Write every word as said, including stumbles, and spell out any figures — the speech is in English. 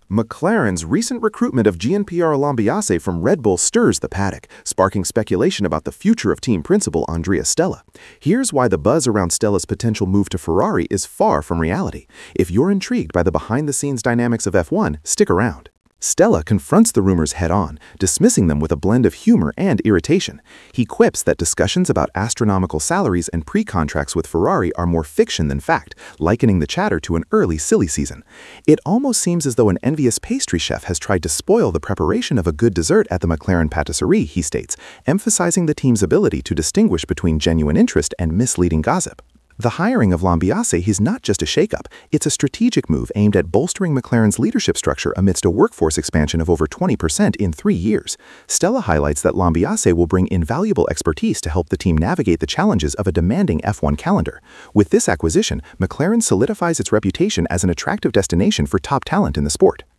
McLaren's recent recruitment of Gianpiero Lambiase from Red Bull stirs the paddock, sparking speculation about the future of team principal Andrea Stella. Here's why the buzz around Stella's potential move to Ferrari is far from reality. If you're intrigued by the behind-the-scenes dynamics of F one, stick around. Stella confronts the rumors head-on, dismissing them with a blend of humor and irritation. He quips that discussions about astronomical salaries and pre-contracts with Ferrari are more fiction than fact, likening the chatter to an early silly season. It almost seems as though an envious pastry chef has tried to spoil the preparation of a good dessert at the McLaren patisserie, he states, emphasizing the team's ability to distinguish between genuine interest and misleading gossip. The hiring of Lambiase is not just a shakeup, it's a strategic move aimed at bolstering McLaren's leadership structure amidst a workforce expansion of over twenty percent in three years. Stella highlights that Lambiase will bring invaluable expertise to help the team navigate the challenges of a demanding F one calendar. With this acquisition, McLaren solidifies its reputation as an attractive destination for top talent in the sport.